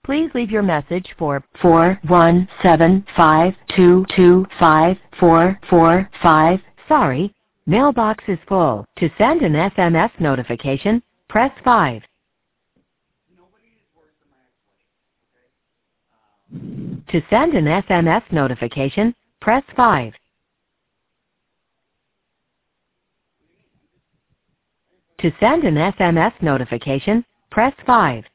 Please leave your message for 41752254445. Sorry, mailbox is full. To send an SMS notification, press 5. To send an SMS notification, press 5. To send an SMS notification, press 5.